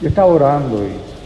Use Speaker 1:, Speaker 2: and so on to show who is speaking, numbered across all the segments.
Speaker 1: Yo estaba orando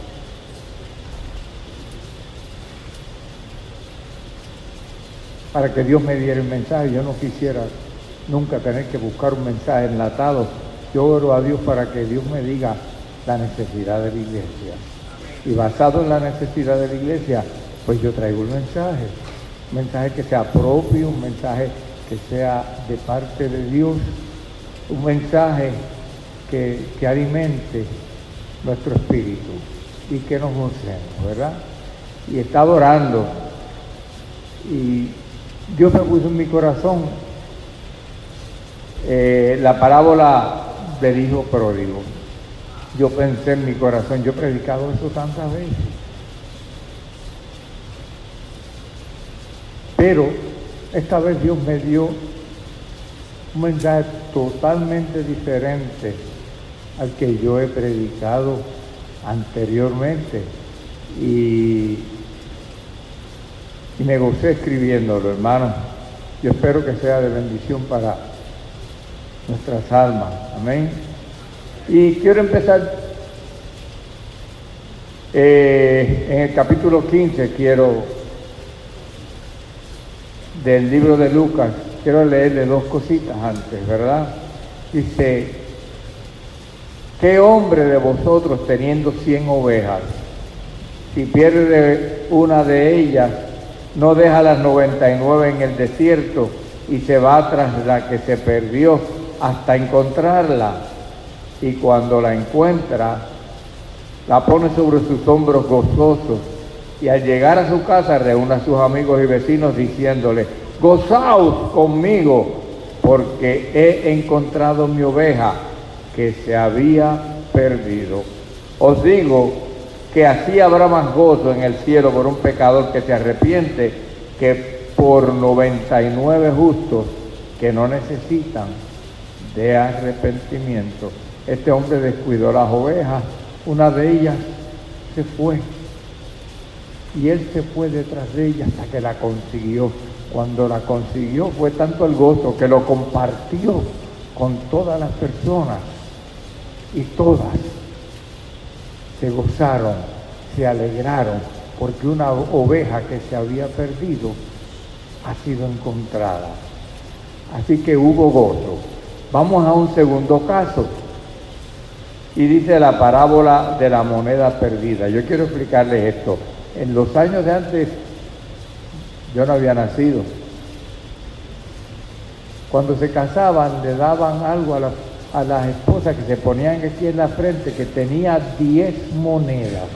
Speaker 1: para que Dios me diera el mensaje. Yo no quisiera nunca tener que buscar un mensaje enlatado. Yo oro a Dios para que Dios me diga la necesidad de la iglesia. Y basado en la necesidad de la iglesia, pues yo traigo el mensaje. Un mensaje que sea propio, un mensaje que sea de parte de Dios, un mensaje que alimente nuestro espíritu y que nos gocemos, ¿verdad? Y estaba orando y Dios me puso en mi corazón la parábola del hijo pródigo. Yo pensé en mi corazón, yo he predicado eso tantas veces, pero esta vez Dios me dio un mensaje totalmente diferente al que yo he predicado anteriormente y me gocé escribiéndolo, hermano. Yo espero que sea de bendición para nuestras almas, amén. Y quiero empezar en el capítulo 15, del libro de Lucas, quiero leerle dos cositas antes, ¿verdad? Dice: ¿qué hombre de vosotros teniendo 100 ovejas, si pierde una de ellas, no deja las 99 en el desierto y se va tras la que se perdió hasta encontrarla? Y cuando la encuentra, la pone sobre sus hombros gozosos, y al llegar a su casa reúne a sus amigos y vecinos diciéndole: gozaos conmigo, porque he encontrado mi oveja que se había perdido. Os digo que así habrá más gozo en el cielo por un pecador que se arrepiente que por 99 justos que no necesitan de arrepentimiento. Este hombre descuidó las ovejas, una de ellas se fue y él se fue detrás de ella hasta que la consiguió. Cuando la consiguió fue tanto el gozo que lo compartió con todas las personas y todas se gozaron, se alegraron porque una oveja que se había perdido ha sido encontrada. Así que hubo gozo. Vamos a un segundo caso. Y dice la parábola de la moneda perdida. Yo quiero explicarles esto. En los años de antes, yo no había nacido. Cuando se casaban, le daban algo a las esposas que se ponían aquí en la frente, que tenía 10 monedas.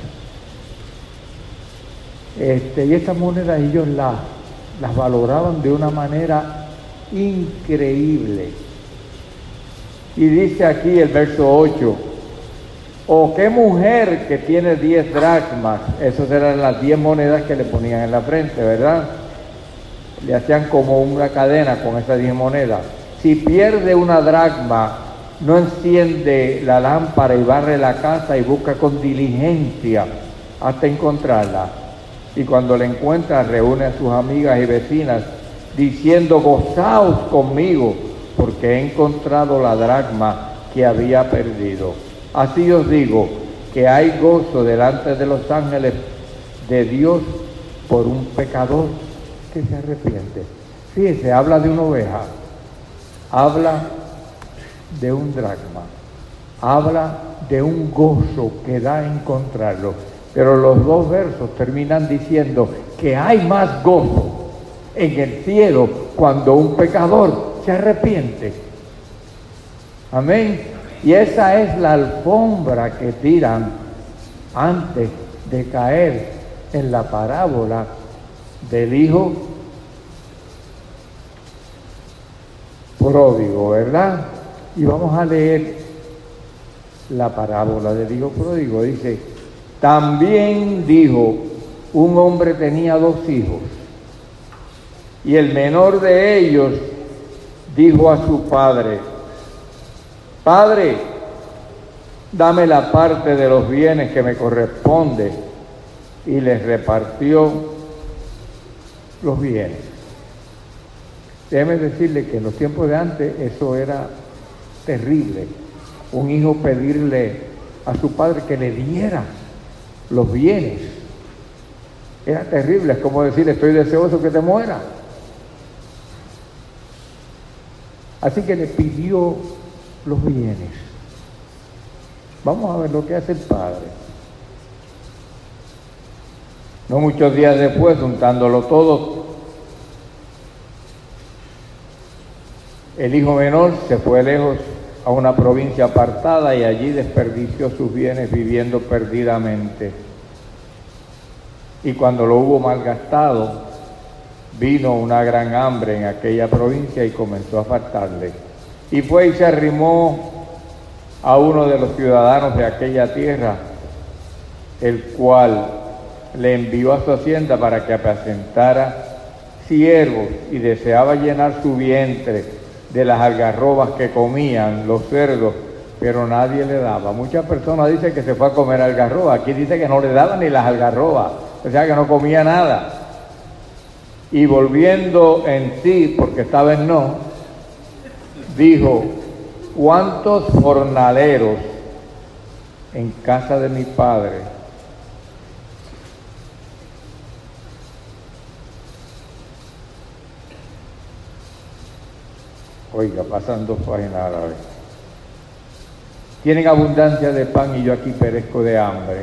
Speaker 1: Y estas monedas ellos las valoraban de una manera increíble. Y dice aquí el verso 8: ¿o qué mujer que tiene 10 dracmas? Esas eran las 10 monedas que le ponían en la frente, ¿verdad? Le hacían como una cadena con esas 10 monedas. Si pierde una dracma, no enciende la lámpara y barre la casa y busca con diligencia hasta encontrarla. Y cuando la encuentra, reúne a sus amigas y vecinas diciendo: gozaos conmigo, porque he encontrado la dracma que había perdido. Así os digo que hay gozo delante de los ángeles de Dios por un pecador que se arrepiente. Fíjese, habla de una oveja, habla de un dracma, habla de un gozo que da encontrarlo. Pero los dos versos terminan diciendo que hay más gozo en el cielo cuando un pecador se arrepiente. Amén. Y esa es la alfombra que tiran antes de caer en la parábola del hijo pródigo, ¿verdad? Y vamos a leer la parábola del hijo pródigo. Dice: también dijo, un hombre tenía 2 hijos, y el menor de ellos dijo a su padre: Padre, dame la parte de los bienes que me corresponde. Y les repartió los bienes. Déjeme decirle que en los tiempos de antes eso era terrible. Un hijo pedirle a su padre que le diera los bienes. Era terrible, es como decir, estoy deseoso que te muera. Así que le pidió los bienes. Vamos a ver lo que hace el padre. No muchos días después, juntándolo todo, el hijo menor se fue lejos a una provincia apartada y allí desperdició sus bienes viviendo perdidamente. Y cuando lo hubo malgastado, vino una gran hambre en aquella provincia y comenzó a faltarle. Y fue y se arrimó a uno de los ciudadanos de aquella tierra, el cual le envió a su hacienda para que apacentara siervos y deseaba llenar su vientre de las algarrobas que comían los cerdos, pero nadie le daba. Muchas personas dicen que se fue a comer algarrobas, aquí dice que no le daban ni las algarrobas, o sea que no comía nada. Y volviendo en sí, porque esta vez no, dijo: ¿cuántos jornaleros en casa de mi padre pasan 2 páginas a la vez, tienen abundancia de pan y yo aquí perezco de hambre?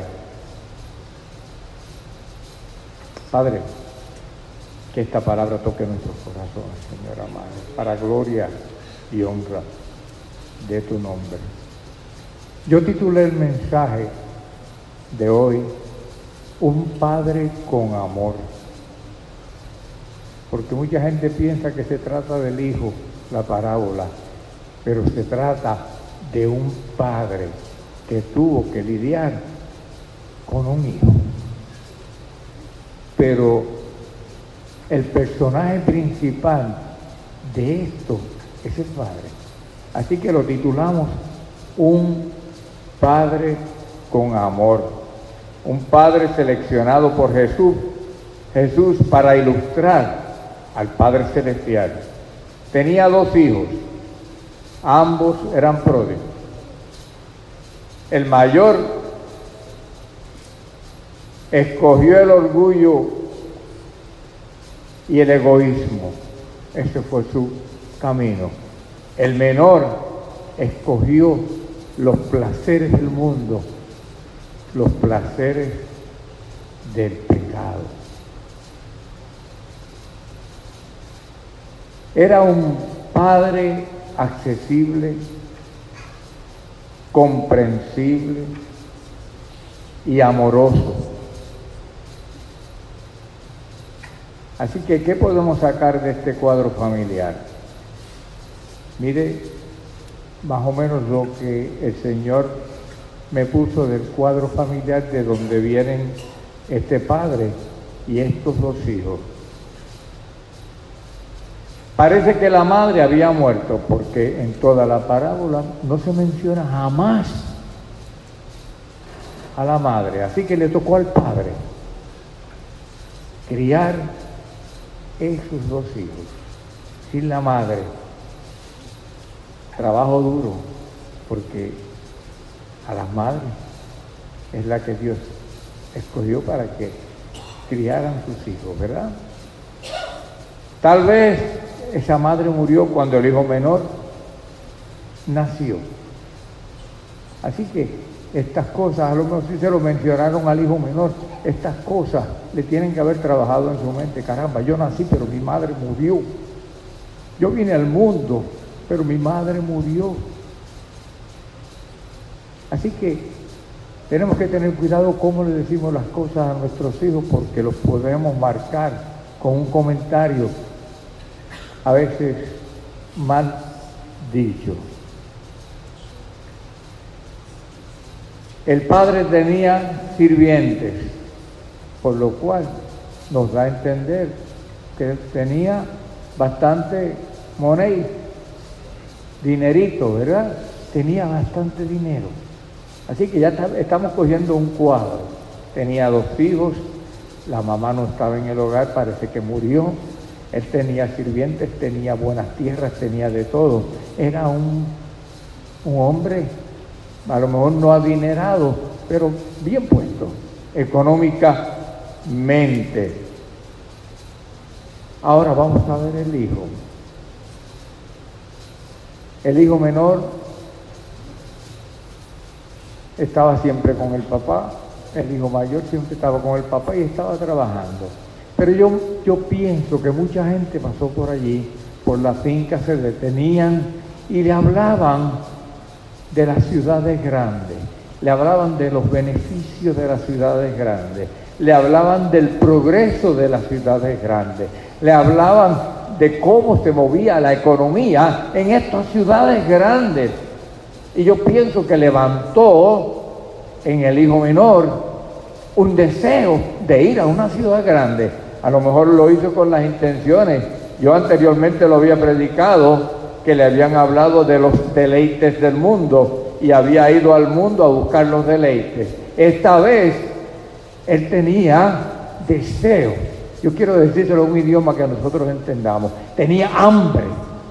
Speaker 1: Padre, que esta palabra toque nuestros corazones, Señor amado, para gloria y honra de tu nombre. Yo titulé el mensaje de hoy: un padre con amor, porque mucha gente piensa que se trata del hijo, la parábola, pero se trata de un padre que tuvo que lidiar con un hijo. Pero el personaje principal de esto es el padre. Así que lo titulamos un padre con amor. Un padre seleccionado por Jesús para ilustrar al Padre Celestial. Tenía 2 hijos, ambos eran pródigos. El mayor escogió el orgullo y el egoísmo, ese fue su camino. El menor escogió los placeres del mundo, los placeres del pecado. Era un padre accesible, comprensible y amoroso. Así que, ¿qué podemos sacar de este cuadro familiar? Mire, más o menos lo que el Señor me puso del cuadro familiar de donde vienen este padre y estos 2 hijos. Parece que la madre había muerto, porque en toda la parábola no se menciona jamás a la madre. Así que le tocó al padre criar esos 2 hijos sin la madre. Trabajo duro, porque a las madres es la que Dios escogió para que criaran sus hijos, ¿verdad? Tal vez esa madre murió cuando el hijo menor nació. Así que estas cosas, a lo mejor sí se lo mencionaron al hijo menor, estas cosas le tienen que haber trabajado en su mente. Caramba, yo nací, pero mi madre murió. Yo vine al mundo, pero mi madre murió. Así que tenemos que tener cuidado cómo le decimos las cosas a nuestros hijos, porque los podemos marcar con un comentario a veces mal dicho. El padre tenía sirvientes, por lo cual nos da a entender que tenía bastante money, dinerito, ¿verdad? Tenía bastante dinero. Así que ya estamos cogiendo un cuadro. Tenía 2 hijos, la mamá no estaba en el hogar, parece que murió. Él tenía sirvientes, tenía buenas tierras, tenía de todo. Era un hombre a lo mejor no adinerado, pero bien puesto económicamente. Ahora vamos a ver el hijo. El hijo menor estaba siempre con el papá, el hijo mayor siempre estaba con el papá y estaba trabajando. Pero yo pienso que mucha gente pasó por allí, por la finca, se detenían y le hablaban de las ciudades grandes, le hablaban de los beneficios de las ciudades grandes, le hablaban del progreso de las ciudades grandes, le hablaban de cómo se movía la economía en estas ciudades grandes. Y yo pienso que levantó en el hijo menor un deseo de ir a una ciudad grande. A lo mejor lo hizo con las intenciones. Yo anteriormente lo había predicado, que le habían hablado de los deleites del mundo y había ido al mundo a buscar los deleites. Esta vez él tenía deseo. Yo quiero decírselo en un idioma que nosotros entendamos. Tenía hambre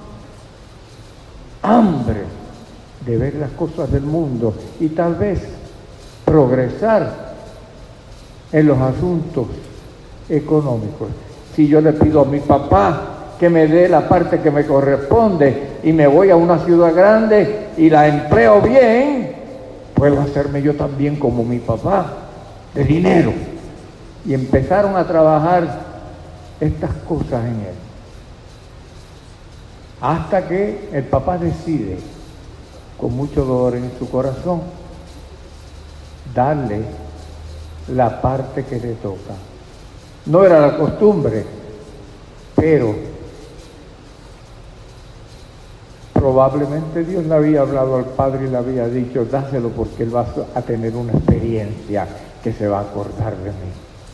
Speaker 1: de ver las cosas del mundo y tal vez progresar en los asuntos económicos. Si yo le pido a mi papá que me dé la parte que me corresponde y me voy a una ciudad grande y la empleo bien, puedo hacerme yo también como mi papá, de dinero. Y empezaron a trabajar estas cosas en él. Hasta que el papá decide, con mucho dolor en su corazón, darle la parte que le toca. No era la costumbre, pero probablemente Dios le había hablado al padre y le había dicho, dáselo porque él va a tener una experiencia que se va a acordar de mí.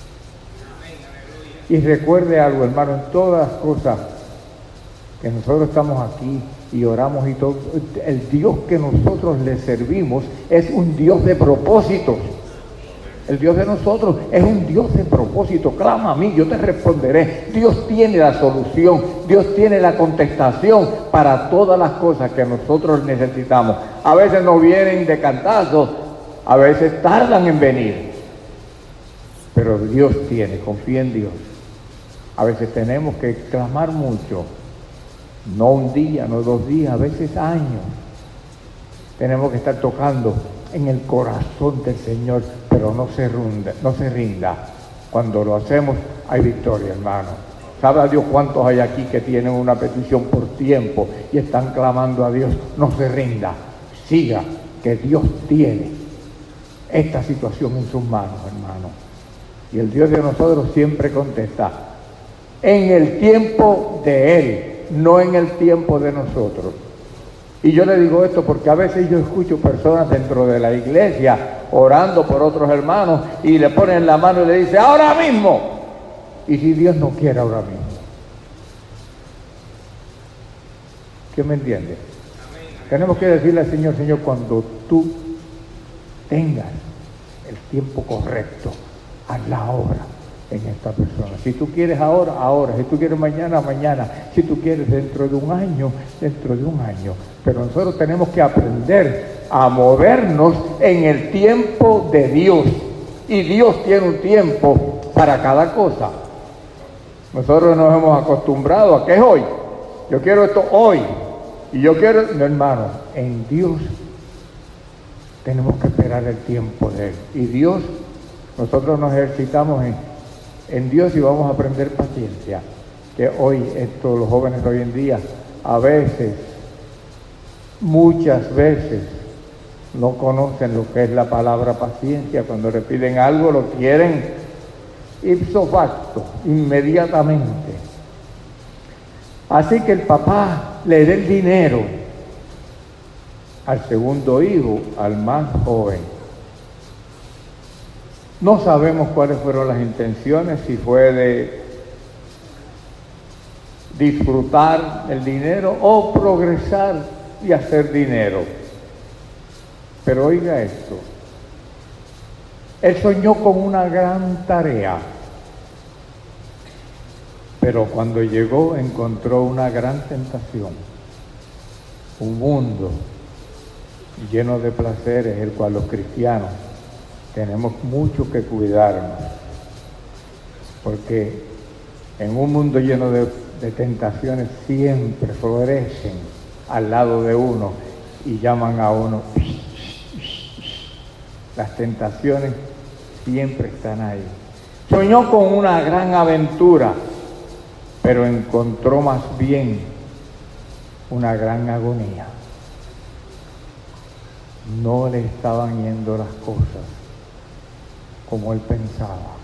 Speaker 1: Y recuerde algo, hermano, en todas las cosas que nosotros estamos aquí y oramos y todo, el Dios que nosotros le servimos es un Dios de propósitos. El Dios de nosotros es un Dios de propósito. Clama a mí, yo te responderé. Dios tiene la solución, Dios tiene la contestación para todas las cosas que nosotros necesitamos. A veces no vienen de cantazo, a veces tardan en venir, pero Dios tiene, confía en Dios. A veces tenemos que clamar mucho, no un día, no 2 días, a veces años. Tenemos que estar tocando en el corazón del Señor, pero no se rinda. Cuando lo hacemos, hay victoria, hermano. ¿Sabe Dios cuántos hay aquí que tienen una petición por tiempo y están clamando a Dios? No se rinda, siga, que Dios tiene esta situación en sus manos, hermano. Y el Dios de nosotros siempre contesta en el tiempo de Él, no en el tiempo de nosotros. Y yo le digo esto porque a veces yo escucho personas dentro de la iglesia orando por otros hermanos y le ponen la mano y le dicen, ahora mismo. Y si Dios no quiere ahora mismo. ¿Qué me entiende? Tenemos que decirle al Señor, Señor, cuando tú tengas el tiempo correcto, haz la obra en esta persona. Si tú quieres ahora, ahora. Si tú quieres mañana, mañana. Si tú quieres dentro de un año, dentro de un año. Pero nosotros tenemos que aprender a movernos en el tiempo de Dios. Y Dios tiene un tiempo para cada cosa. Nosotros nos hemos acostumbrado a que es hoy. Yo quiero esto hoy. Y yo quiero... No, hermano, en Dios tenemos que esperar el tiempo de Él. Y Dios, nosotros nos ejercitamos en Dios y vamos a aprender paciencia. Que hoy, los jóvenes de hoy en día, a veces, muchas veces, no conocen lo que es la palabra paciencia. Cuando le piden algo, lo quieren ipso facto, inmediatamente. Así que el papá le da el dinero al segundo hijo, al más joven. No sabemos cuáles fueron las intenciones, si fue de disfrutar el dinero o progresar y hacer dinero. Pero oiga esto, él soñó con una gran tarea, pero cuando llegó encontró una gran tentación, un mundo lleno de placeres, el cual los cristianos tenemos mucho que cuidarnos, porque en un mundo lleno de tentaciones siempre florecen al lado de uno y llaman a uno. Las tentaciones siempre están ahí. Soñó con una gran aventura, pero encontró más bien una gran agonía. No le estaban yendo las cosas como él pensaba.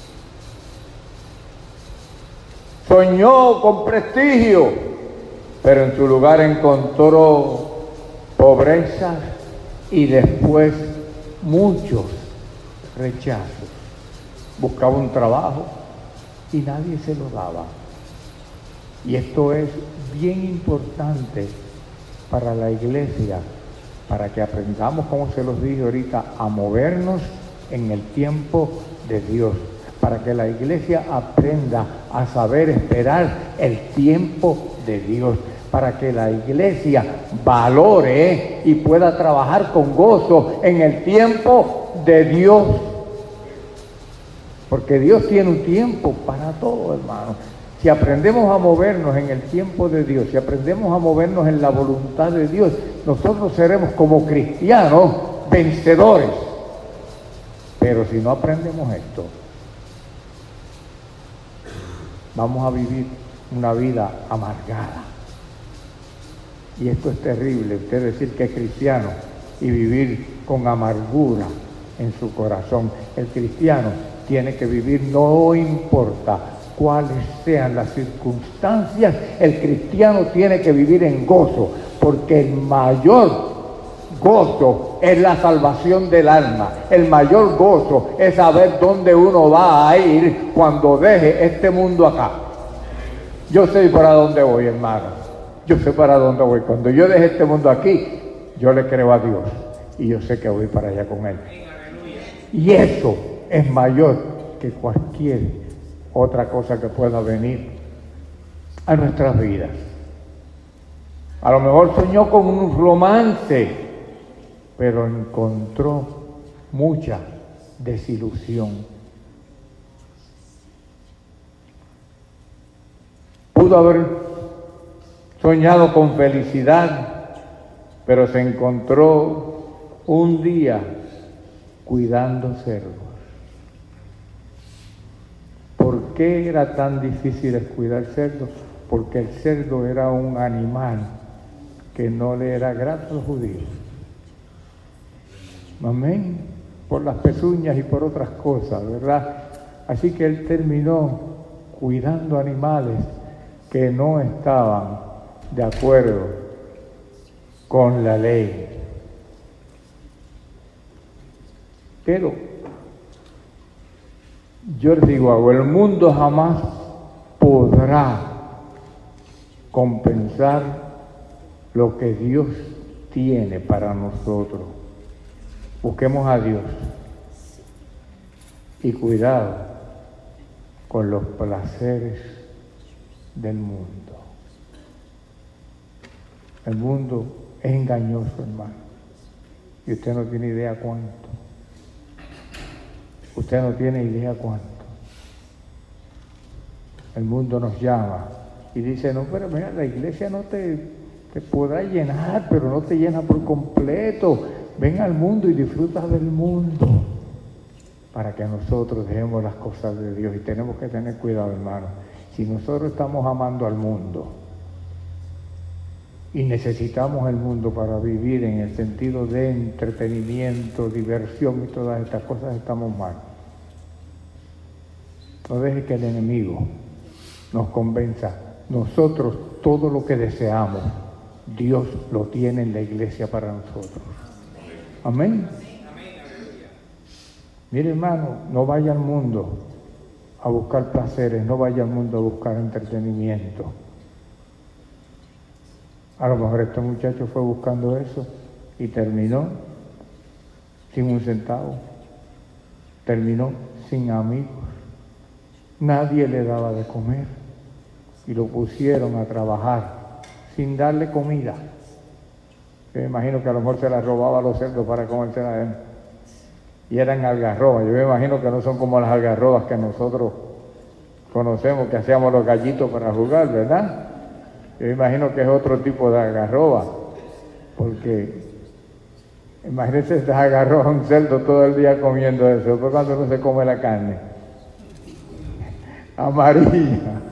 Speaker 1: Soñó con prestigio, pero en su lugar encontró pobreza y después muchos rechazos. Buscaba un trabajo y nadie se lo daba. Y esto es bien importante para la iglesia, para que aprendamos, como se los dije ahorita, a movernos en el tiempo de Dios, para que la iglesia aprenda a saber esperar el tiempo de Dios, para que la iglesia valore y pueda trabajar con gozo en el tiempo de Dios. Porque Dios tiene un tiempo para todo, hermano. Si aprendemos a movernos en el tiempo de Dios, si aprendemos a movernos en la voluntad de Dios, nosotros seremos como cristianos vencedores. Pero si no aprendemos esto, vamos a vivir una vida amargada. Y esto es terrible, usted decir que es cristiano y vivir con amargura en su corazón. El cristiano tiene que vivir, no importa cuáles sean las circunstancias, el cristiano tiene que vivir en gozo, porque el mayor gozo es la salvación del alma. El mayor gozo es saber dónde uno va a ir cuando deje este mundo acá. Yo sé para dónde voy, hermano. Yo sé para dónde voy. Cuando yo deje este mundo aquí, yo le creo a Dios y yo sé que voy para allá con Él. Y eso es mayor que cualquier otra cosa que pueda venir a nuestras vidas. A lo mejor soñó con un romance, pero encontró mucha desilusión. Pudo haber soñado con felicidad, pero se encontró un día cuidando cerdos. ¿Por qué era tan difícil cuidar cerdos? Porque el cerdo era un animal que no le era grato a los judíos. Amén. Por las pezuñas y por otras cosas, ¿verdad? Así que él terminó cuidando animales que no estaban de acuerdo con la ley. Pero yo les digo algo, el mundo jamás podrá compensar lo que Dios tiene para nosotros. Busquemos a Dios y cuidado con los placeres del mundo. El mundo es engañoso, hermano, y usted no tiene idea cuánto. Usted no tiene idea cuánto. El mundo nos llama y dice, no, pero mira, la iglesia no te podrá llenar, pero no te llena por completo. Ven al mundo y disfruta del mundo, para que nosotros dejemos las cosas de Dios. Y tenemos que tener cuidado, hermano. Si nosotros estamos amando al mundo y necesitamos el mundo para vivir en el sentido de entretenimiento, diversión y todas estas cosas, estamos mal. No deje que el enemigo nos convenza. Nosotros todo lo que deseamos, Dios lo tiene en la iglesia para nosotros. Amén. Mire, hermano, no vaya al mundo a buscar placeres, no vaya al mundo a buscar entretenimiento. A lo mejor este muchacho fue buscando eso y terminó sin un centavo, terminó sin amigos, nadie le daba de comer y lo pusieron a trabajar sin darle comida. Yo me imagino que a lo mejor se las robaba a los cerdos para comérselas a él. Y eran algarrobas. Yo me imagino que no son como las algarrobas que nosotros conocemos, que hacíamos los gallitos para jugar, ¿verdad? Yo me imagino que es otro tipo de algarroba, porque imagínense estas algarrobas, un cerdo todo el día comiendo eso, después cuando no se come la carne amarilla.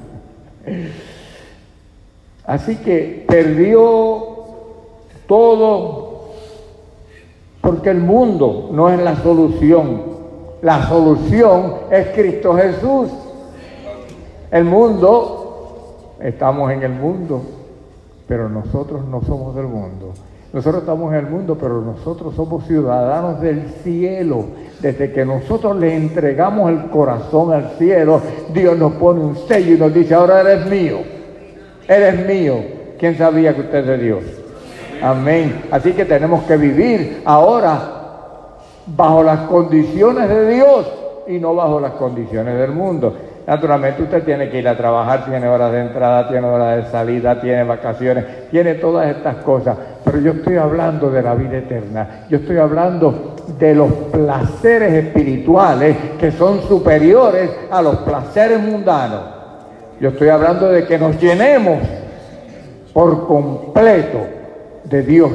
Speaker 1: Así que perdió todo, porque el mundo no es la solución. La solución es Cristo Jesús. El mundo, estamos en el mundo, pero nosotros no somos del mundo. Nosotros estamos en el mundo, pero nosotros somos ciudadanos del cielo. Desde que nosotros le entregamos el corazón al cielo, Dios nos pone un sello y nos dice: ahora eres mío, eres mío. ¿Quién sabía que usted es de Dios? Amén. Así que tenemos que vivir ahora bajo las condiciones de Dios y no bajo las condiciones del mundo. Naturalmente usted tiene que ir a trabajar, tiene horas de entrada, tiene horas de salida, tiene vacaciones, tiene todas estas cosas. Pero yo estoy hablando de la vida eterna. Yo estoy hablando de los placeres espirituales que son superiores a los placeres mundanos. Yo estoy hablando de que nos llenemos por completo de Dios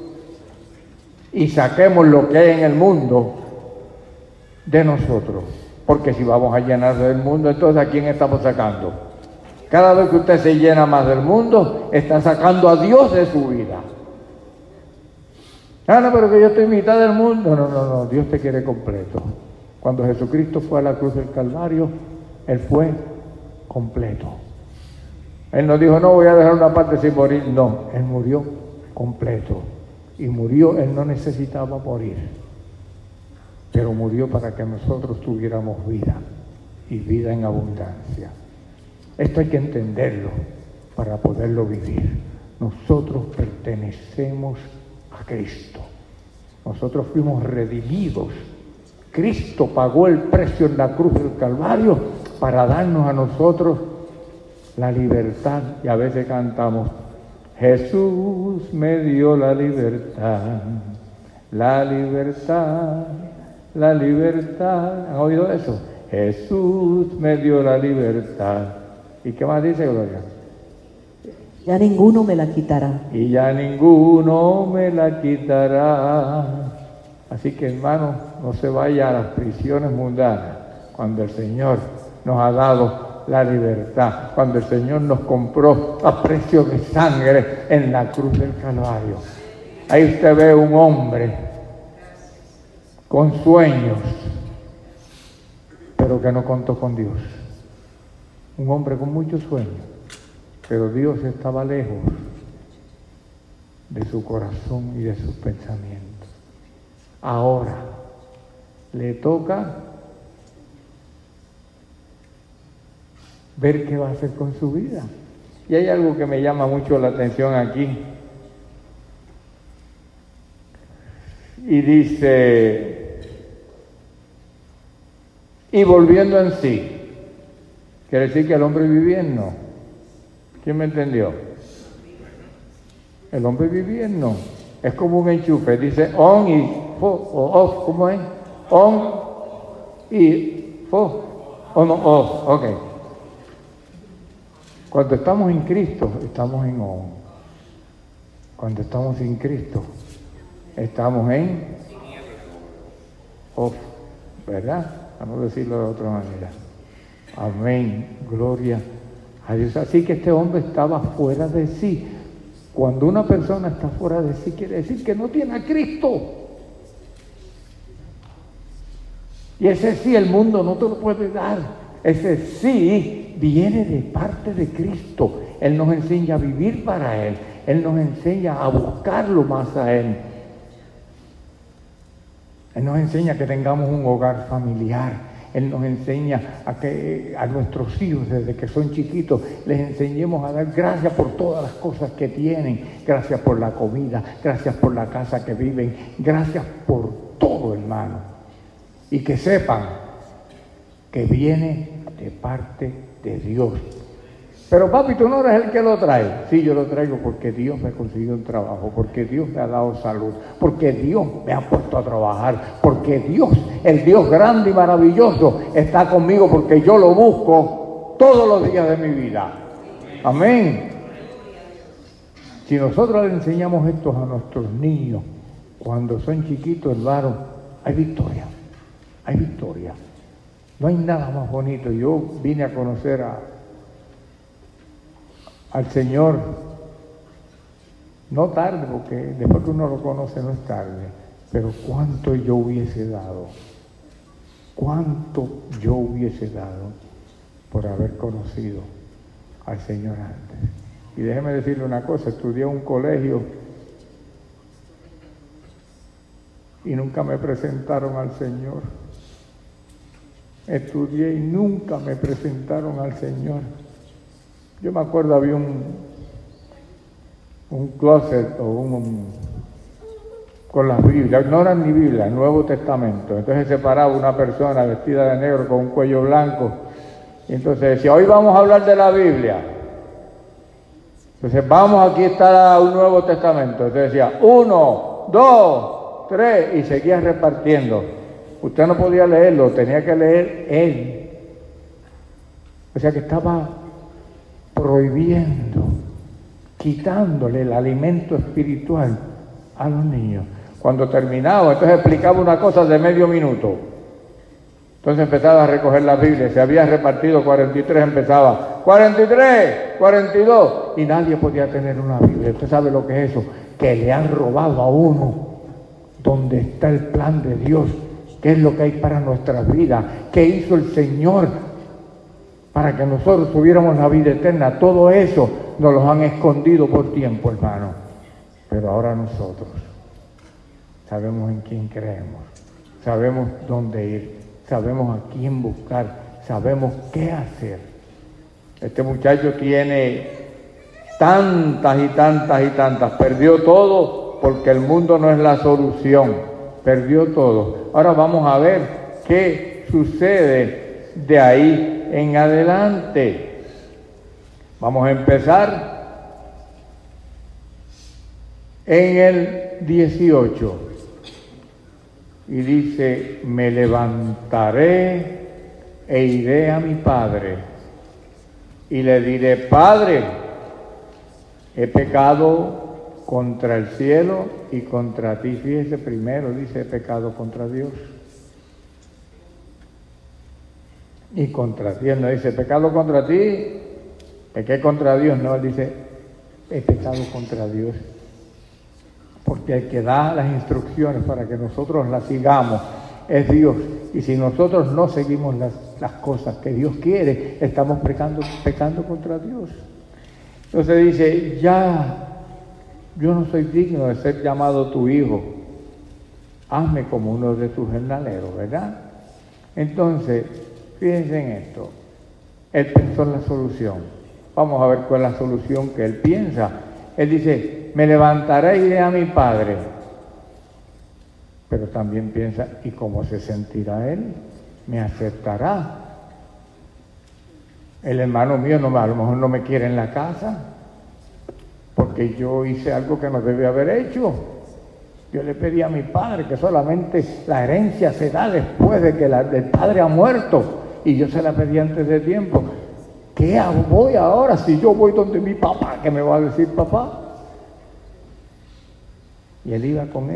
Speaker 1: y saquemos lo que hay en el mundo de nosotros. Porque si vamos a llenar del mundo, entonces ¿a quién estamos sacando? Cada vez que usted se llena más del mundo, está sacando a Dios de su vida. Ah, no, pero que yo estoy mitad del mundo. No, Dios te quiere completo. Cuando Jesucristo fue a la cruz del Calvario, Él fue completo. Él no dijo: no, voy a dejar una parte sin morir. No, Él murió completo. Y murió, Él no necesitaba morir. Pero murió para que nosotros tuviéramos vida, y vida en abundancia. Esto hay que entenderlo para poderlo vivir. Nosotros pertenecemos a Cristo. Nosotros fuimos redimidos. Cristo pagó el precio en la cruz del Calvario para darnos a nosotros la libertad. Y a veces cantamos: Jesús me dio la libertad, la libertad. La libertad. ¿Han oído eso? Jesús me dio la libertad. ¿Y qué más dice, Gloria?
Speaker 2: Ya ninguno me la quitará.
Speaker 1: Y ya ninguno me la quitará. Así que, hermano, no se vaya a las prisiones mundanas cuando el Señor nos ha dado la libertad, cuando el Señor nos compró a precio de sangre en la cruz del Calvario. Ahí usted ve un hombre con sueños, pero que no contó con Dios. Un hombre con muchos sueños, pero Dios estaba lejos de su corazón y de sus pensamientos. Ahora le toca ver qué va a hacer con su vida. Y hay algo que me llama mucho la atención aquí. Y dice: y volviendo en sí. Quiere decir que el hombre viviendo. ¿Quién me entendió? El hombre viviendo es como un enchufe. Dice on y off. ¿Cómo es? On y off. O no, off. Ok. Cuando estamos en Cristo, estamos en on. Cuando estamos sin Cristo, estamos en off, ¿verdad? Vamos a decirlo de otra manera. Amén, gloria a Dios. Así que este hombre estaba fuera de sí. Cuando una persona está fuera de sí, quiere decir que no tiene a Cristo. Y ese sí el mundo no te lo puede dar. Ese sí viene de parte de Cristo. Él nos enseña a vivir para Él. Él nos enseña a buscarlo más a Él. Él nos enseña que tengamos un hogar familiar. Él nos enseña a que a nuestros hijos, desde que son chiquitos, les enseñemos a dar gracias por todas las cosas que tienen. Gracias por la comida, gracias por la casa que viven, gracias por todo, hermano. Y que sepan que viene de parte de Dios. Pero papi, tú no eres el que lo trae. Sí, yo lo traigo porque Dios me consiguió un trabajo, porque Dios me ha dado salud, porque Dios me ha puesto a trabajar, porque Dios, el Dios grande y maravilloso, está conmigo porque yo lo busco todos los días de mi vida. Amén. Si nosotros le enseñamos esto a nuestros niños cuando son chiquitos, hermano, hay victoria, hay victoria. No hay nada más bonito. Yo vine a conocer al Señor, no tarde, porque después que uno lo conoce no es tarde, pero cuánto yo hubiese dado por haber conocido al Señor antes. Y déjeme decirle una cosa, estudié en un colegio y nunca me presentaron al Señor. Estudié y nunca me presentaron al Señor. Yo me acuerdo, había un closet con las Biblias, no eran ni Biblias, Nuevo Testamento. Entonces se paraba una persona vestida de negro con un cuello blanco y entonces decía, hoy vamos a hablar de la Biblia. Entonces vamos, aquí está un Nuevo Testamento. Entonces decía 1, 2, 3 y seguía repartiendo. Usted no podía leerlo, tenía que leer él. O sea que estaba prohibiendo, quitándole el alimento espiritual a los niños. Cuando terminaba, entonces explicaba una cosa de medio minuto. Entonces empezaba a recoger la Biblia, se había repartido 43, empezaba 43, 42, y nadie podía tener una Biblia. ¿Usted sabe lo que es eso? Que le han robado a uno donde está el plan de Dios, qué es lo que hay para nuestras vidas, qué hizo el Señor para que nosotros tuviéramos la vida eterna. Todo eso nos lo han escondido por tiempo, hermano. Pero ahora nosotros sabemos en quién creemos, sabemos dónde ir, sabemos a quién buscar, sabemos qué hacer. Este muchacho tiene tantas y tantas y tantas, perdió todo porque el mundo no es la solución, perdió todo. Ahora vamos a ver qué sucede de ahí en adelante. Vamos a empezar en el 18 y dice, me levantaré e iré a mi padre y le diré, Padre, he pecado contra el cielo y contra ti. Fíjese, primero dice, he pecado contra Dios y contra ti. Él no dice, pecado contra ti, pequé contra Dios. No, él dice, he pecado contra Dios. Porque el que da las instrucciones para que nosotros las sigamos es Dios. Y si nosotros no seguimos las cosas que Dios quiere, estamos pecando contra Dios. Entonces dice, ya, yo no soy digno de ser llamado tu hijo. Hazme como uno de tus jornaleros, ¿verdad? Entonces, fíjense en esto. Él pensó en la solución. Vamos a ver cuál es la solución que él piensa. Él dice, me levantaré y iré a mi padre. Pero también piensa, ¿y cómo se sentirá él? ¿Me aceptará? El hermano mío a lo mejor no me quiere en la casa, porque yo hice algo que no debía haber hecho. Yo le pedí a mi padre que solamente la herencia se da después de que el padre ha muerto, y yo se la pedí antes de tiempo. ¿Qué voy ahora si yo voy donde mi papá? ¿Qué me va a decir papá? Y él iba con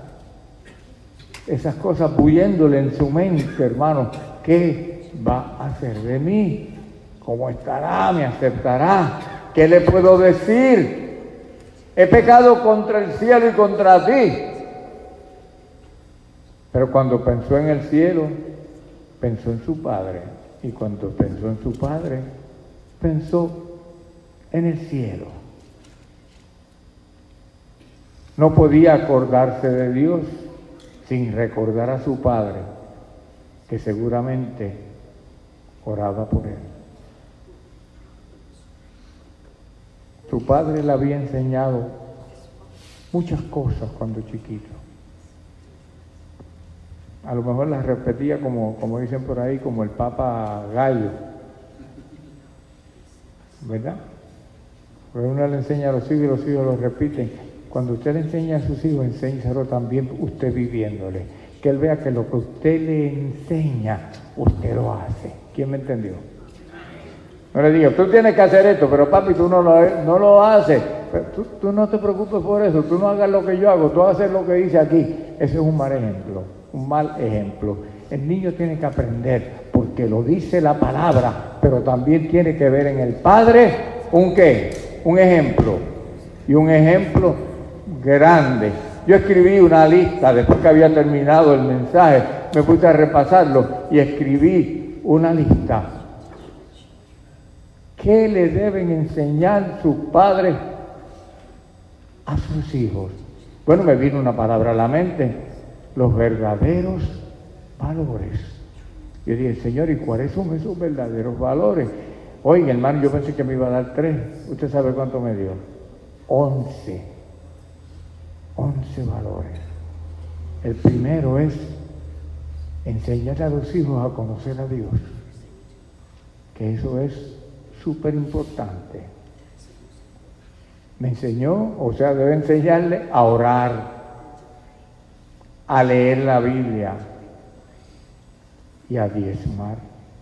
Speaker 1: esas cosas bulléndole en su mente, hermano. ¿Qué va a hacer de mí? ¿Cómo estará? ¿Me aceptará? ¿Qué le puedo decir? He pecado contra el cielo y contra ti. Pero cuando pensó en el cielo, pensó en su padre. Y cuando pensó en su padre, pensó en el cielo. No podía acordarse de Dios sin recordar a su padre, que seguramente oraba por él. Su padre le había enseñado muchas cosas cuando chiquito. A lo mejor las repetía como dicen por ahí, como el Papa Gallo. ¿verdad? Porque uno le enseña a los hijos y los hijos lo repiten. Cuando usted le enseña a sus hijos, enséñaselo también usted viviéndole. Que él vea que lo que usted le enseña, usted lo hace. ¿Quién me entendió? No le digo, tú tienes que hacer esto, pero papi, tú no lo haces. Tú no te preocupes por eso, tú no hagas lo que yo hago, tú haces lo que dice aquí. Ese es un mal ejemplo, un mal ejemplo. El niño tiene que aprender, porque lo dice la palabra, pero también tiene que ver en el padre un ¿qué? Un ejemplo. Y un ejemplo grande. Yo escribí una lista, después que había terminado el mensaje, me puse a repasarlo y escribí una lista. ¿Qué le deben enseñar sus padres a sus hijos? Bueno, me vino una palabra a la mente: los verdaderos valores. Yo dije, Señor, ¿y cuáles son esos verdaderos valores? Oiga, hermano, yo pensé que me iba a dar 3. ¿Usted sabe cuánto me dio? 11 valores. El primero es enseñar a los hijos a conocer a Dios, que eso es súper importante. Me enseñó, o sea, debe enseñarle a orar, a leer la Biblia y a diezmar.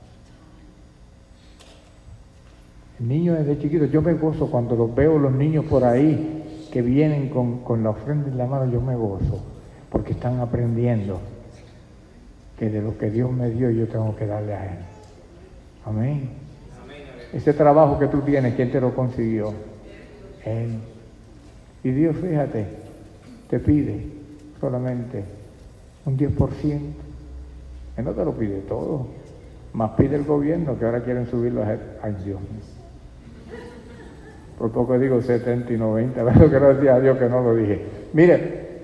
Speaker 1: El niño desde chiquito, yo me gozo cuando los veo, los niños por ahí que vienen con la ofrenda en la mano, yo me gozo, porque están aprendiendo que de lo que Dios me dio yo tengo que darle a Él. Amén. Ese trabajo que tú tienes, ¿quién te lo consiguió? Él. Y Dios, fíjate, te pide solamente un 10%. Él no te lo pide todo, más pide el gobierno, que ahora quieren subirlo a Dios. Por poco digo 70 y 90, pero gracias a Dios que no lo dije. Mire,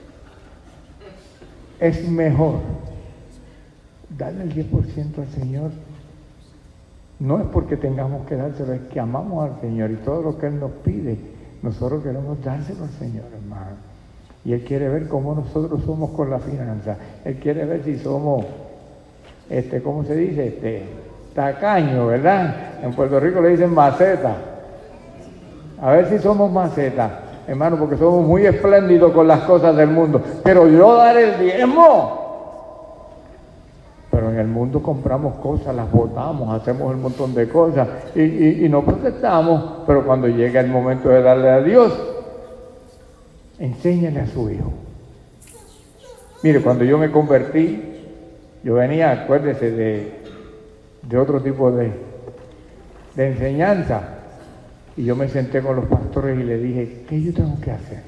Speaker 1: es mejor darle el 10% al Señor. No es porque tengamos que dárselo, es que amamos al Señor y todo lo que Él nos pide, nosotros queremos dárselo al Señor, hermano. Y Él quiere ver cómo nosotros somos con la finanza. Él quiere ver si somos, ¿cómo se dice? Tacaño, ¿verdad? En Puerto Rico le dicen maceta. A ver si somos maceta, hermano, porque somos muy espléndidos con las cosas del mundo. Pero yo daré el diezmo. Pero en el mundo compramos cosas, las botamos, hacemos un montón de cosas y no protestamos. Pero cuando llega el momento de darle a Dios, enséñale a su hijo. Mire, cuando yo me convertí, yo venía, acuérdese, de otro tipo de enseñanza. Y yo me senté con los pastores y le dije, ¿qué yo tengo que hacer?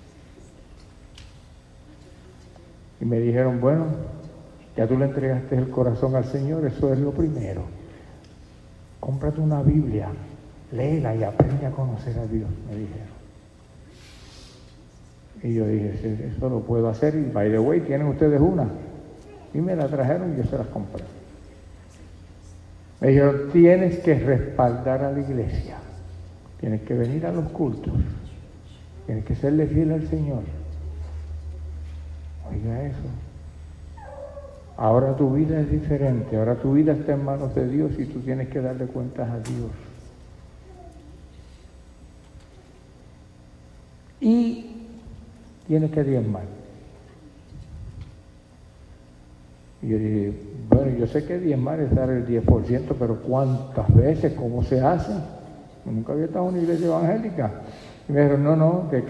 Speaker 1: Y me dijeron, bueno, ya tú le entregaste el corazón al Señor, eso es lo primero. Cómprate una Biblia, léela y aprende a conocer a Dios, me dijeron. Y yo dije, eso lo puedo hacer, y by the way, ¿tienen ustedes una? Y me la trajeron y yo se las compré. Me dijeron, tienes que respaldar a la iglesia. Tienes que venir a los cultos. Tienes que serle fiel al Señor. Oiga eso. Ahora tu vida es diferente. Ahora tu vida está en manos de Dios y tú tienes que darle cuentas a Dios. Y tienes que diezmar. Y yo dije, bueno, yo sé que diezmar es dar el 10%, pero ¿cuántas veces? ¿Cómo se hace? Nunca había estado en una iglesia evangélica. Y me dijeron, no, de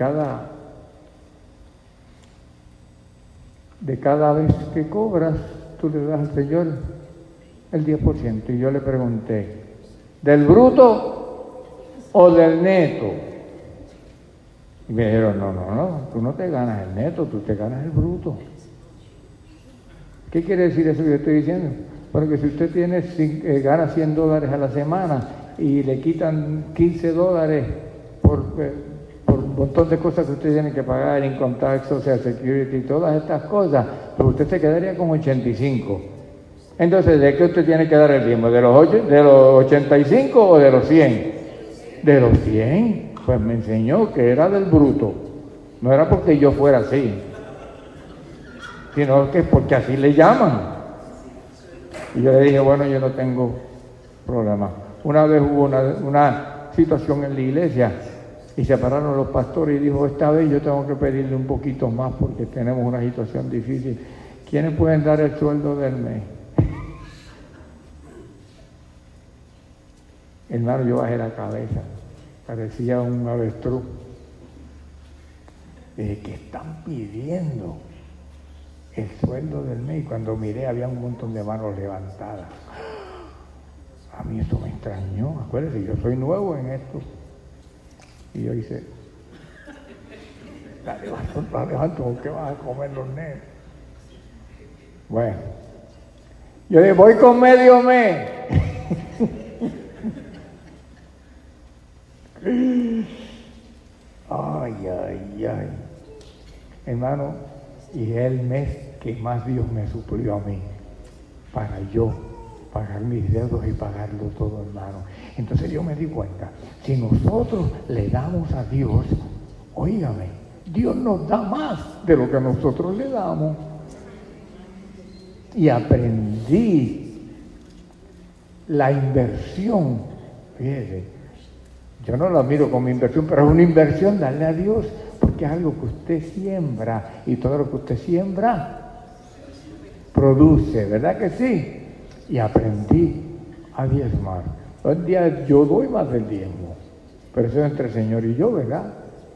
Speaker 1: cada vez que cobras, tú le das al Señor el 10%. Y yo le pregunté, ¿del bruto o del neto? Y me dijeron, no, tú no te ganas el neto, tú te ganas el bruto. ¿Qué quiere decir eso que yo estoy diciendo? Porque si usted gana $100 a la semana y le quitan $15 por un montón de cosas que usted tiene que pagar, income tax, social security, todas estas cosas, pues usted se quedaría con 85. Entonces, ¿de qué usted tiene que dar el diezmo? ¿De los 85 o de los 100? De los 100. Pues me enseñó que era del bruto. No era porque yo fuera así, sino que es porque así le llaman. Y yo le dije, bueno, yo no tengo problema. Una vez hubo una situación en la iglesia y se pararon los pastores y dijo, esta vez yo tengo que pedirle un poquito más porque tenemos una situación difícil. ¿Quiénes pueden dar el sueldo del mes? Hermano, yo bajé la cabeza, parecía un avestruz. Dije, ¿qué están pidiendo? El sueldo del mes. Y cuando miré había un montón de manos levantadas. A mí eso me extrañó. Acuérdense, yo soy nuevo en esto. Y yo hice, la levanto, ¿qué van a comer los nenes? Bueno, yo dije, voy con medio mes. Ay, ay, ay. Hermano, y es el mes que más Dios me suplió a mí para yo pagar mis deudos y pagarlo todo, hermano. Entonces yo me di cuenta, si nosotros le damos a Dios, óigame, Dios nos da más de lo que nosotros le damos. Y aprendí la inversión, fíjese, yo no la miro como inversión, pero es una inversión darle a Dios, porque es algo que usted siembra, y todo lo que usted siembra produce, ¿verdad que sí? Y aprendí a diezmar. Hoy día yo doy más del diezmo, pero eso es entre el Señor y yo, ¿verdad?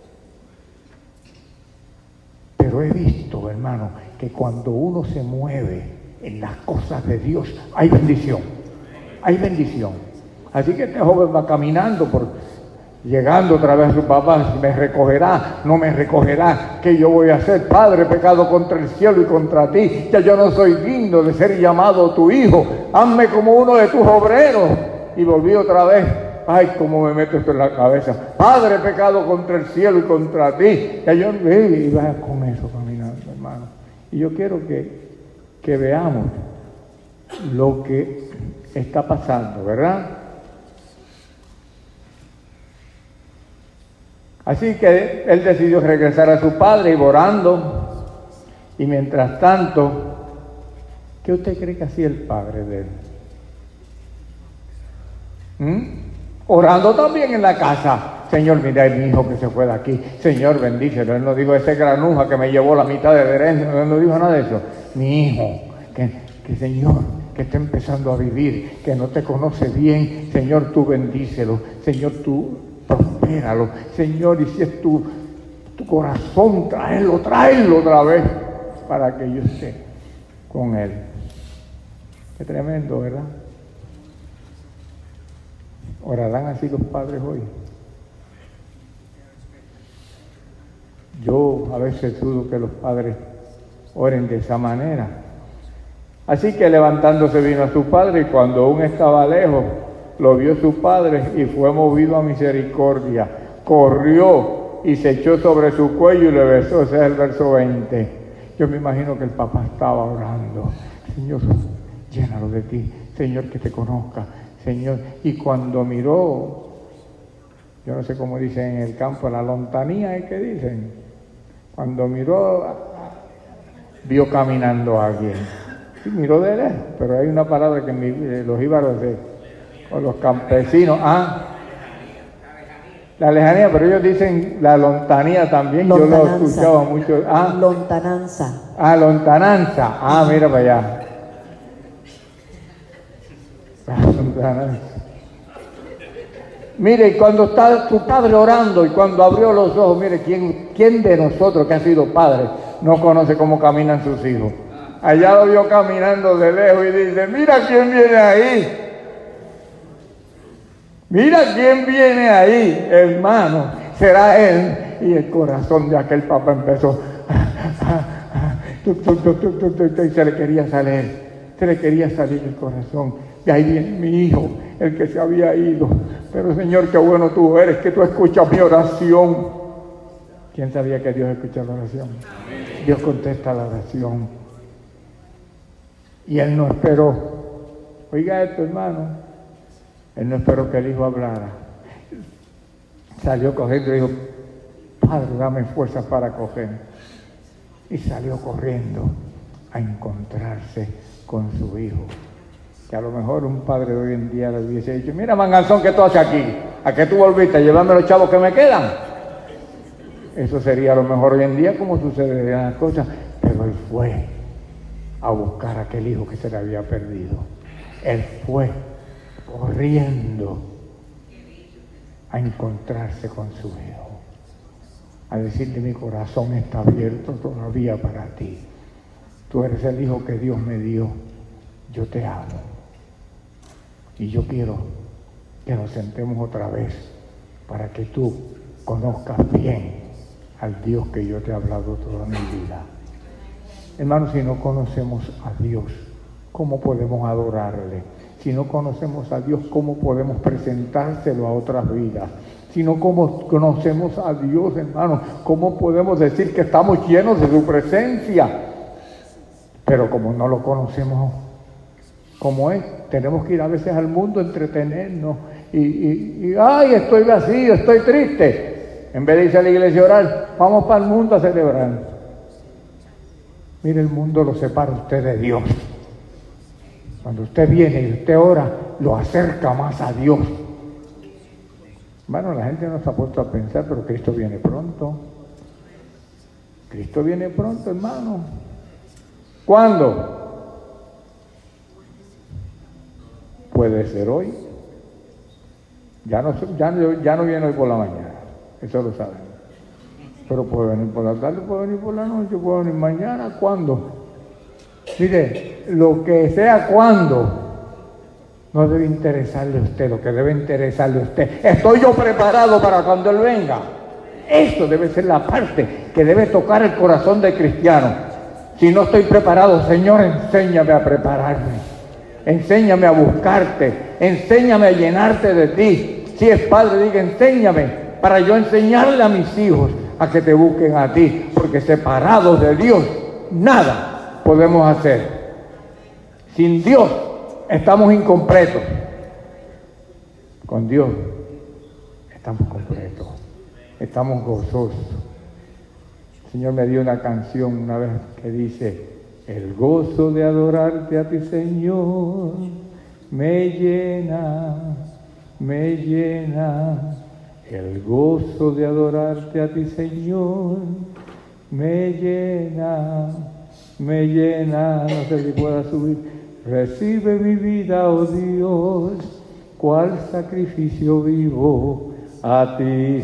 Speaker 1: Pero he visto, hermano, que cuando uno se mueve en las cosas de Dios, hay bendición, hay bendición. Así que este joven va caminando llegando otra vez a su papá, me recogerá, no me recogerá, ¿qué yo voy a hacer? Padre, pecado contra el cielo y contra ti, ya yo no soy digno de ser llamado tu hijo, hazme como uno de tus obreros. Y volví otra vez, ay, cómo me meto esto en la cabeza, Padre, pecado contra el cielo y contra ti, ya yo iba con eso caminando, hermano. Y yo quiero que veamos lo que está pasando, ¿verdad? Así que él decidió regresar a su padre, y orando, y mientras tanto, ¿qué usted cree que hacía el padre de él? Orando también en la casa. Señor, mira mi hijo que se fue de aquí. Señor, bendícelo. Él no dijo ese granuja que me llevó la mitad de herencia. Él no dijo nada de eso. Mi hijo, que Señor, que está empezando a vivir, que no te conoce bien. Señor, tú bendícelo. Señor, tú prospéralo. Señor, y si es tu corazón, tráelo otra vez para que yo esté con él. Qué tremendo, ¿verdad? ¿Orarán así los padres hoy? Yo a veces dudo que los padres oren de esa manera. Así que levantándose vino a su padre, y cuando aún estaba lejos, lo vio su padre y fue movido a misericordia. Corrió y se echó sobre su cuello y le besó. Ese es el verso 20. Yo me imagino que el papá estaba orando. Señor, llénalo de ti. Señor, que te conozca. Señor, y cuando miró, yo no sé cómo dicen en el campo, la lontanía es que dicen, cuando miró, vio caminando a alguien. Sí, miró de lejos, pero hay una palabra que los íbaros o los campesinos, la lejanía, pero ellos dicen la lontanía también, lontananza. Yo lo escuchaba mucho.
Speaker 2: Lontananza.
Speaker 1: Lontananza. Mira para allá. Mire, cuando está tu padre orando y cuando abrió los ojos, mire, ¿quién de nosotros que ha sido padre no conoce cómo caminan sus hijos? Allá lo vio caminando de lejos y dice, mira quién viene ahí. Mira quién viene ahí, hermano. Será él. Y el corazón de aquel papá empezó. Y se le quería salir el corazón. Y ahí viene mi hijo, el que se había ido. Pero Señor, qué bueno tú eres, que tú escuchas mi oración. ¿Quién sabía que Dios escucha la oración? Amén. Dios contesta la oración. Y él no esperó. Oiga esto, hermano. Él no esperó que el hijo hablara. Salió corriendo y dijo, Padre, dame fuerzas para coger. Y salió corriendo a encontrarse con su hijo. Que a lo mejor un padre de hoy en día le hubiese dicho, mira manganzón, ¿qué tú haces aquí? ¿A qué tú volviste? ¿A llevarme los chavos que me quedan? Eso sería a lo mejor hoy en día como sucederían las cosas, pero él fue a buscar a aquel hijo que se le había perdido. Él fue corriendo a encontrarse con su hijo, a decirle, mi corazón está abierto todavía para ti. Tú eres el hijo que Dios me dio. Yo te amo. Y yo quiero que nos sentemos otra vez para que tú conozcas bien al Dios que yo te he hablado toda mi vida. Hermanos, si no conocemos a Dios, ¿cómo podemos adorarle? Si no conocemos a Dios, ¿cómo podemos presentárselo a otras vidas? Si no conocemos a Dios, hermanos, ¿cómo podemos decir que estamos llenos de su presencia? Pero como no lo conocemos como es, tenemos que ir a veces al mundo a entretenernos y ay, estoy vacío, estoy triste. En vez de irse a la iglesia a orar, vamos para el mundo a celebrar. Mire, el mundo lo separa usted de Dios. Cuando usted viene y usted ora, lo acerca más a Dios. Bueno, la gente no se ha puesto a pensar, pero Cristo viene pronto. Cristo viene pronto, hermano. ¿Cuándo? Puede ser hoy. Ya no viene hoy por la mañana, eso lo saben. Pero puede venir por la tarde, puede venir por la noche, puede venir mañana. ¿Cuándo? Mire, lo que sea cuándo, no debe interesarle a usted. Lo que debe interesarle a usted, ¿estoy yo preparado para cuando Él venga? Eso debe ser la parte que debe tocar el corazón del cristiano. Si no estoy preparado, Señor, enséñame a prepararme. Enséñame a buscarte, enséñame a llenarte de ti. Si es padre, diga, enséñame para yo enseñarle a mis hijos a que te busquen a ti, porque separados de Dios, nada podemos hacer. Sin Dios estamos incompletos. Con Dios estamos completos, estamos gozosos. El Señor me dio una canción una vez que dice, el gozo de adorarte a ti, Señor, me llena, me llena. El gozo de adorarte a ti, Señor, me llena, me llena. No sé si pueda subir. Recibe mi vida, oh Dios, cual sacrificio vivo a ti,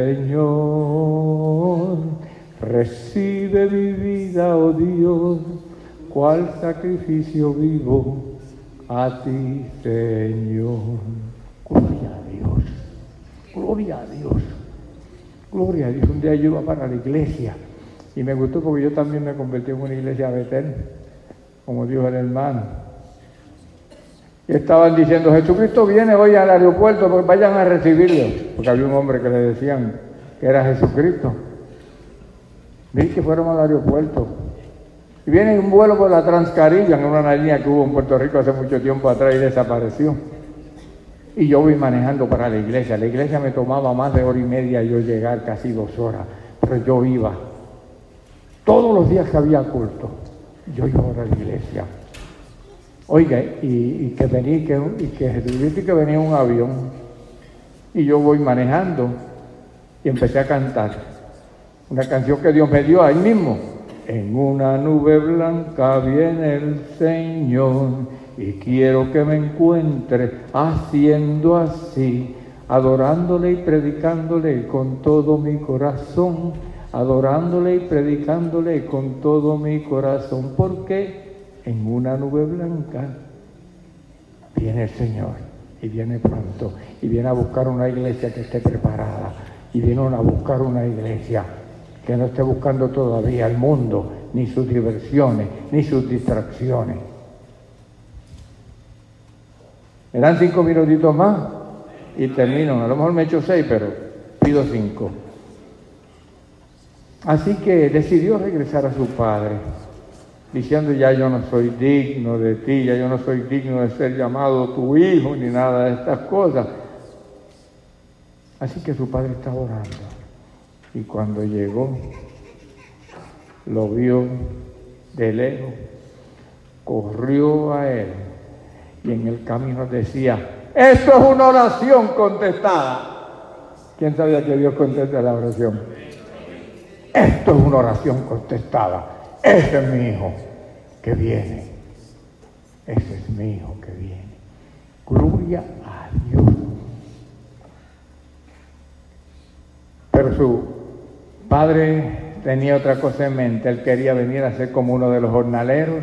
Speaker 1: Señor. Recibe mi vida, oh Dios, cual sacrificio vivo a ti, Señor. Gloria a Dios, gloria a Dios, gloria a Dios. Un día yo iba para la iglesia y me gustó porque yo también me convertí en una iglesia Betel, como dijo el hermano. Y estaban diciendo, Jesucristo viene hoy al aeropuerto, porque vayan a recibirlo, porque había un hombre que le decían que era Jesucristo. Miren que fueron al aeropuerto. Y viene un vuelo por la Transcaribbean, en una línea que hubo en Puerto Rico hace mucho tiempo atrás y desapareció. Y yo voy manejando para la iglesia. La iglesia me tomaba más de 1:30 yo llegar, casi 2 horas. Pero yo iba. Todos los días que había culto, yo iba a la iglesia. Oiga, y que venía un avión. Y yo voy manejando y empecé a cantar. Una canción que Dios me dio ahí mismo. En una nube blanca viene el Señor y quiero que me encuentre haciendo así, adorándole y predicándole con todo mi corazón, adorándole y predicándole con todo mi corazón, porque en una nube blanca viene el Señor y viene pronto y viene a buscar una iglesia que esté preparada y viene a buscar una iglesia que no esté buscando todavía el mundo, ni sus diversiones, ni sus distracciones. Me dan 5 minutitos más y termino. A lo mejor me echo 6, pero pido 5. Así que decidió regresar a su padre, diciendo, ya yo no soy digno de ti, ya yo no soy digno de ser llamado tu hijo, ni nada de estas cosas. Así que su padre estaba orando. Y cuando llegó, lo vio de lejos, corrió a él y en el camino decía: esto es una oración contestada. ¿Quién sabía que Dios contesta la oración? Esto es una oración contestada. Ese es mi hijo que viene. Ese es mi hijo que viene. Gloria a Dios. Pero su padre tenía otra cosa en mente. Él quería venir a ser como uno de los jornaleros.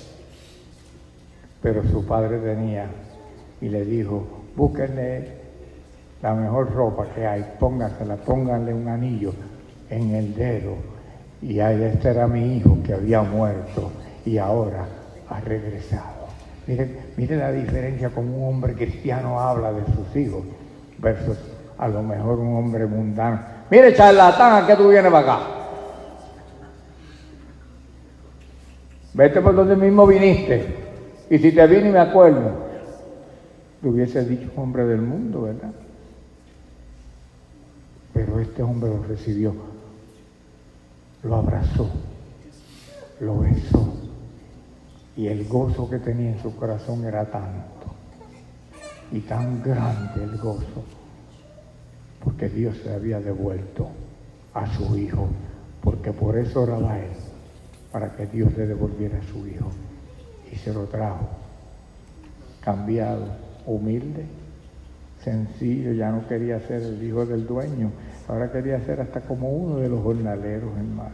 Speaker 1: Pero su padre tenía y le dijo: búsquenle la mejor ropa que hay, póngasela, pónganle un anillo en el dedo. Y ahí este era mi hijo que había muerto y ahora ha regresado. Mire la diferencia como un hombre cristiano habla de sus hijos versus a lo mejor un hombre mundano. Mire, charlatán, ¿a qué tú vienes para acá? Vete por donde mismo viniste. Y si te vine y me acuerdo, te hubiese dicho un hombre del mundo, ¿verdad? Pero este hombre lo recibió, lo abrazó, lo besó, y el gozo que tenía en su corazón era tanto y tan grande el gozo, porque Dios se había devuelto a su hijo, porque por eso oraba él, para que Dios le devolviera a su hijo, y se lo trajo cambiado, humilde, sencillo. Ya no quería ser el hijo del dueño, ahora quería ser hasta como uno de los jornaleros, hermano.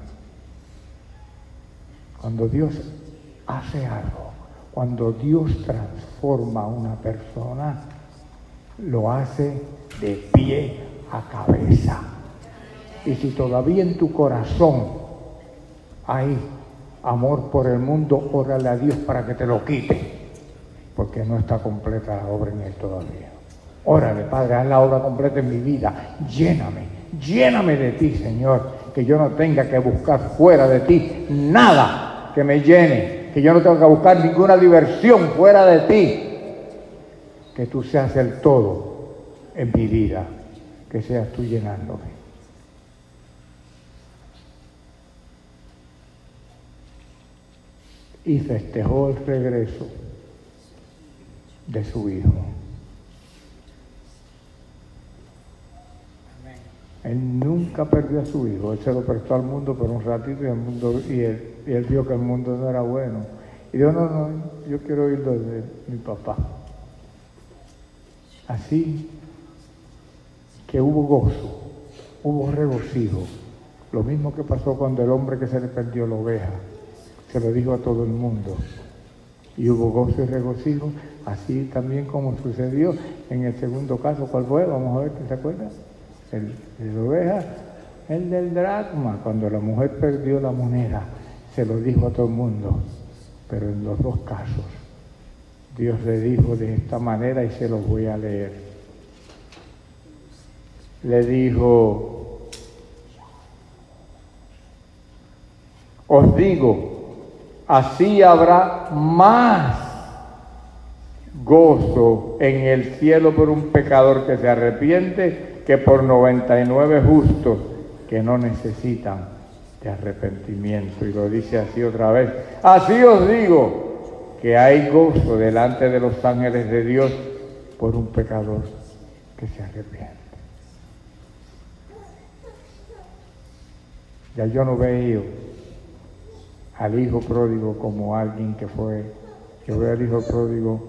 Speaker 1: Cuando Dios hace algo, cuando Dios transforma a una persona, lo hace de pie a cabeza. Y si todavía en tu corazón hay amor por el mundo, órale a Dios para que te lo quite, porque no está completa la obra en él todavía. Órale, Padre, haz la obra completa en mi vida. Lléname de ti, Señor, que yo no tenga que buscar fuera de ti nada que me llene, que yo no tenga que buscar ninguna diversión fuera de ti, que tú seas el todo en mi vida, que seas tú llenándome. Y festejó el regreso de su hijo. Él nunca perdió a su hijo. Él se lo prestó al mundo por un ratito y él vio que el mundo no era bueno. Y dijo: no, yo quiero ir donde mi papá. Así que hubo gozo, hubo regocijo. Lo mismo que pasó cuando el hombre que se le perdió la oveja se lo dijo a todo el mundo. Y hubo gozo y regocijo, así también como sucedió en el segundo caso. ¿Cuál fue? Vamos a ver, ¿te acuerdas? El de la oveja, el del dracma. Cuando la mujer perdió la moneda, se lo dijo a todo el mundo. Pero en los dos casos, Dios le dijo de esta manera, y se los voy a leer. Le dijo: os digo, así habrá más gozo en el cielo por un pecador que se arrepiente que por 99 justos que no necesitan de arrepentimiento. Y lo dice así otra vez: así os digo que hay gozo delante de los ángeles de Dios por un pecador que se arrepiente. Ya yo no veo al hijo pródigo como alguien que fue. Yo veo al hijo pródigo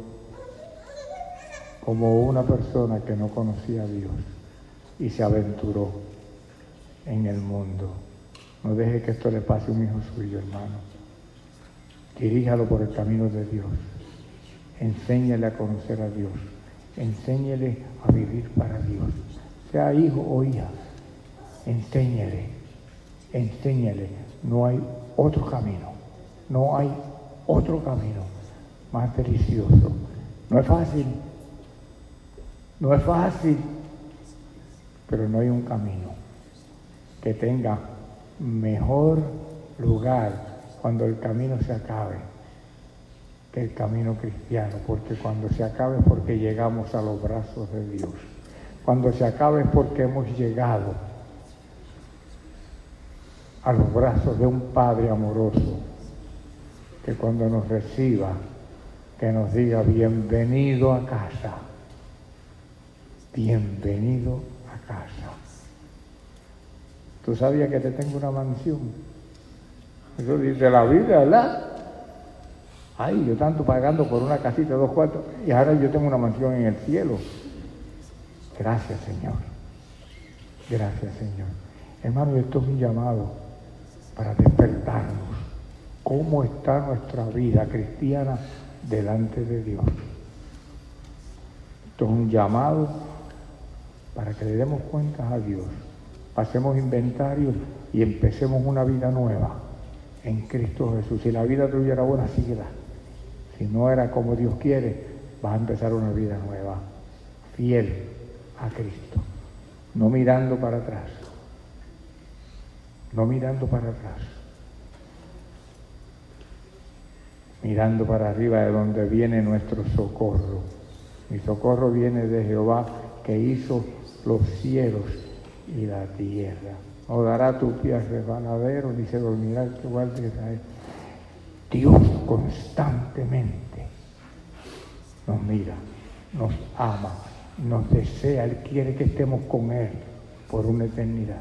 Speaker 1: como una persona que no conocía a Dios y se aventuró en el mundo. No deje que esto le pase a un hijo suyo, hermano. Diríjalo por el camino de Dios. Enséñale a conocer a Dios. Enséñele a vivir para Dios. Sea hijo o hija, enséñele. No hay otro camino. No hay otro camino más delicioso. No es fácil. Pero no hay un camino que tenga mejor lugar cuando el camino se acabe que el camino cristiano, porque cuando se acabe es porque llegamos a los brazos de Dios. Cuando se acabe es porque hemos llegado a los brazos de un Padre amoroso, que cuando nos reciba que nos diga bienvenido a casa. Bienvenido a casa. ¿Tú sabías que te tengo una mansión? Eso dice la Biblia, ¿verdad? Ay, yo tanto pagando por una casita de 2 cuartos y ahora yo tengo una mansión en el cielo. Gracias, Señor. Gracias, Señor. Hermano, esto es un llamado para despertarnos. ¿Cómo está nuestra vida cristiana delante de Dios? Esto es un llamado para que le demos cuentas a Dios, hacemos inventarios y empecemos una vida nueva en Cristo Jesús. Si la vida tuya era buena, síguela. Si no era como Dios quiere, vas a empezar una vida nueva, fiel a Cristo, no mirando para atrás, no mirando para atrás, mirando para arriba, de donde viene nuestro socorro. Mi socorro viene de Jehová, que hizo los cielos y la tierra. No dará tu pie al resbaladero, ni se dormirá el que guarde Israel. Dios constantemente nos mira, nos ama, nos desea. Él quiere que estemos con Él por una eternidad.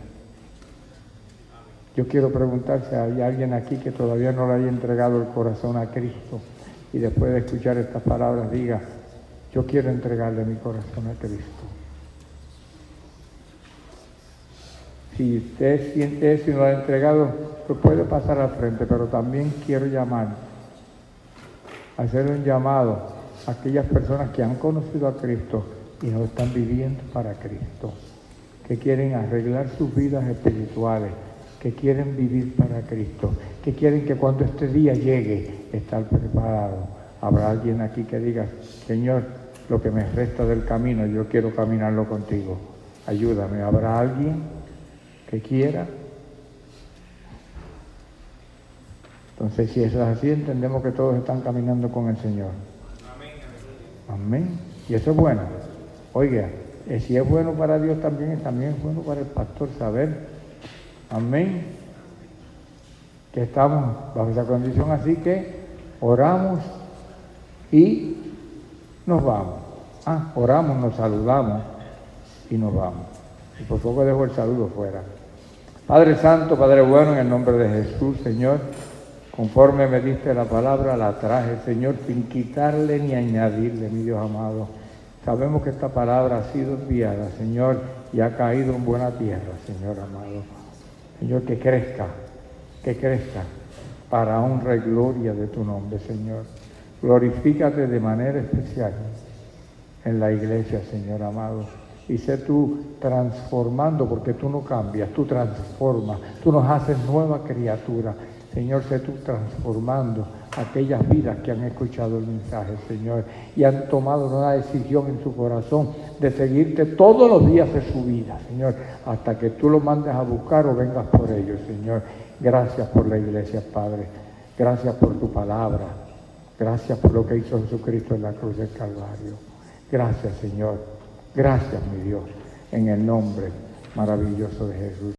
Speaker 1: Yo quiero preguntar si hay alguien aquí que todavía no le haya entregado el corazón a Cristo y después de escuchar estas palabras diga, yo quiero entregarle mi corazón a Cristo. Si usted siente eso y no lo ha entregado, pues puede pasar al frente, pero también quiero hacer un llamado a aquellas personas que han conocido a Cristo y no están viviendo para Cristo, que quieren arreglar sus vidas espirituales, que quieren vivir para Cristo, que quieren que cuando este día llegue, estar preparado. Habrá alguien aquí que diga, Señor, lo que me resta del camino, yo quiero caminarlo contigo. Ayúdame. ¿Habrá alguien que quiera? Entonces, si eso es así, entendemos que todos están caminando con el Señor. Amén. Y eso es bueno. Oiga, si es bueno para Dios, también es bueno para el pastor saber. Amén. Que estamos bajo esa condición, así que oramos y nos vamos. Oramos, nos saludamos y nos vamos. Y por poco dejo el saludo fuera. Padre Santo, Padre bueno, en el nombre de Jesús, Señor, conforme me diste la palabra, la traje, Señor, sin quitarle ni añadirle, mi Dios amado. Sabemos que esta palabra ha sido enviada, Señor, y ha caído en buena tierra, Señor amado. Señor, que crezca para honra y gloria de tu nombre, Señor. Glorifícate de manera especial en la iglesia, Señor amado. Y sé tú transformando, porque tú no cambias, tú transformas, tú nos haces nueva criatura. Señor, sé tú transformando aquellas vidas que han escuchado el mensaje, Señor, y han tomado una decisión en su corazón de seguirte todos los días de su vida, Señor, hasta que tú los mandes a buscar o vengas por ellos, Señor. Gracias por la iglesia, Padre. Gracias por tu palabra. Gracias por lo que hizo Jesucristo en la cruz del Calvario. Gracias, Señor. Gracias, mi Dios, en el nombre maravilloso de Jesús.